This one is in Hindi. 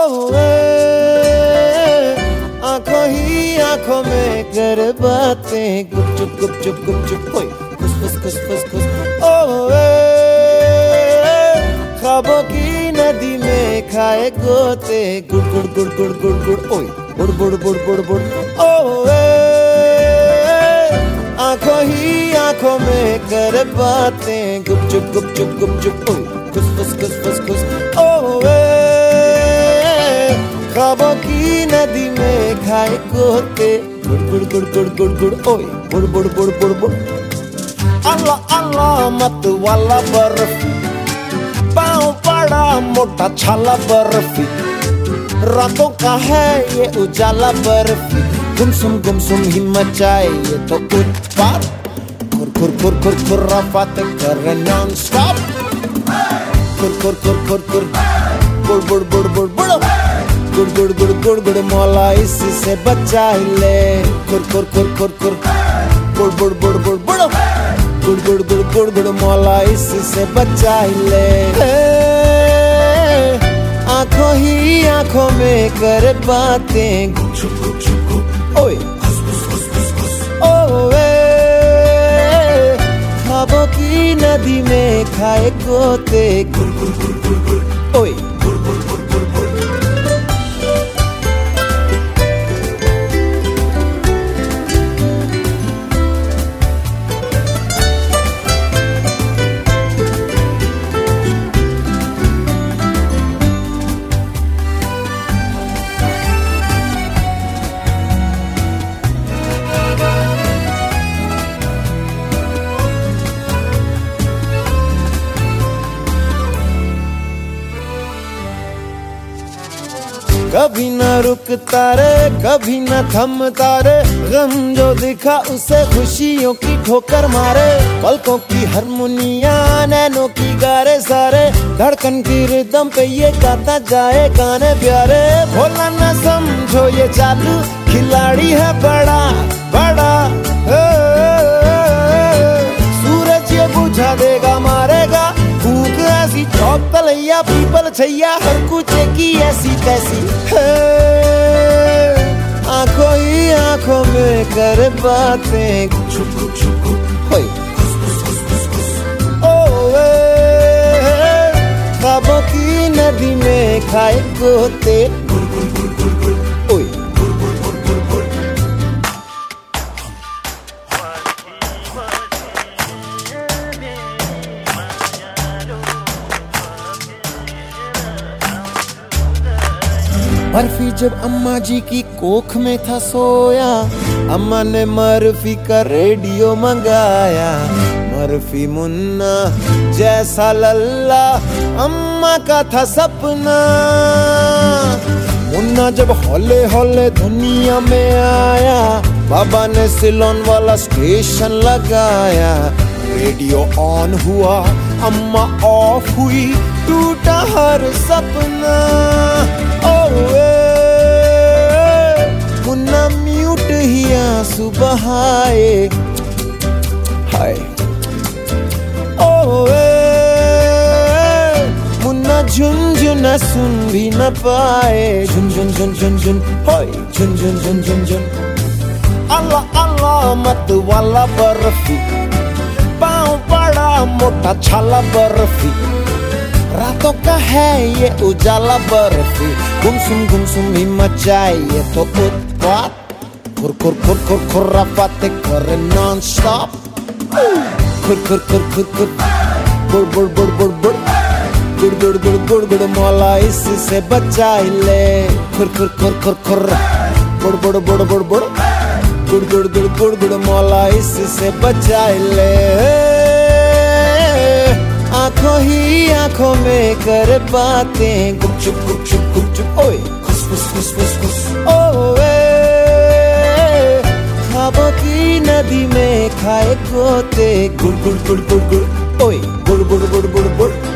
आंखों ही आंखों में कर बातें, गुपचुप गुपचुप गुपचुप, ओए खुस खुस खुस खुस, ख्वाबों की नदी में खाए गोते, गुड़ गुड़ गुड़ गुड़ गुड़ गुड़, ओए बुड़ बुड़ बुड़ बुड़ बुड़, आंखों ही आंखों में कर बातें, गुपचुप गुपचुप गुपचुप, ओए खुस खुस खुस खुस खुस, ख्वाबों की नदी में खाए गोते, गुड़ गुड़ गुड़ गुड़ गुड़ गुड़, ओए बुड़ बुड़ बुड़ बुड़ बुड़। अल्लाह अल्लाह मत वाला बर्फी, पाँव बड़ा मोटा छाला बर्फी, रातों का है ये उजाला बर्फी, गुमसुम ही मचाए ये तो उत्पात, खुर खुर खुर खुर खुर्राफात करे नॉन स्टॉप, खुर खुर खुर खुर खुर, बुड़ बुड़ बुड़ बुड़ बुड़, गुड़ गुड़ गुड़ गुड़ गुड़, मौला इससे बचा ले, खुर खुर खुर खुर खुर, बुड़ बुड़ बुड़ बुड़ बुड़, गुड़ गुड़ गुड़ गुड़ गुड़, मौला इससे बचा ले। आंखों ही आंखों में कर बातें, ओए ओए, ख्वाबों की नदी में खाए गोते, ओए कभी न रुकता रे, कभी न थमता रे, गम जो दिखा उसे खुशियों की ठोकर मारे, पलकों की हारमोनिया नैनों की गारे सारे, धड़कन की रिदम पे ये गाता जाए गाने प्यारे, भोला न समझो ये चालू खिलाड़ी है बड़ा बड़ा, सूरज ये बुझा देगा मारेगा, भूख ऐसी चौक तलैया पीपल छैया, हर कुछ की ऐसी तैसी है, आंखों ही आंखों में कर बातें, ओए ख्वाबों की नदी में खाए गोते, ओए बर्फी जब अम्मा जी की कोख में था सोया, अम्मा ने मर्फी का रेडियो मंगाया, मर्फी मुन्ना जैसा लल्ला अम्मा का था सपना, मुन्ना जब हौले हौले दुनिया में आया, बाबा ने सिलोन वाला स्टेशन लगाया, रेडियो ऑन हुआ अम्मा ऑफ हुई, टूटा हर सपना, ओए मुन्ना म्यूट ही आंसू बहाए, हाय ओए मुन्ना झुनझुना सुन भी न पाए, झुन झुन झुन झुन झुन, हाय झुन झुन झुन झुन झुन। अल्लाह अल्लाह मत वाला बर्फी, पाँव बड़ा मोटा छाला बर्फी, रातों का है ये उजाला बर्फी, गुमसुम ही मचाए ये तो उत्पात, खुर खुर खुर खुर खुर्राफाते करे नॉन स्टॉप, खुर खुर खुर खुर खुर, बुड़ बुड़ बुड़ बुड़ बुड़, गुड़ गुड़ गुड़ गुड़ गुड़, मौला इससे बचा ले, खुर खुर खुर खुर खुर, बुड़ बुड़ बुड़ बुड़ बुड़, गुड़ गुड़ गुड़ गुड़ गुड़, मौला इससे बचा ले, आंखों ही आंखों में कर बातें, गुपचुप गुपचुप गुपचुप, ओए खुस खुस खुस खुस खुस, ओए ख्वाबों की नदी में खाए गोते, गुड़ गुड़ गुड़ गुड़ गुड़, ओए गुड़ गुड़ गुड़ गुड़ गुड़।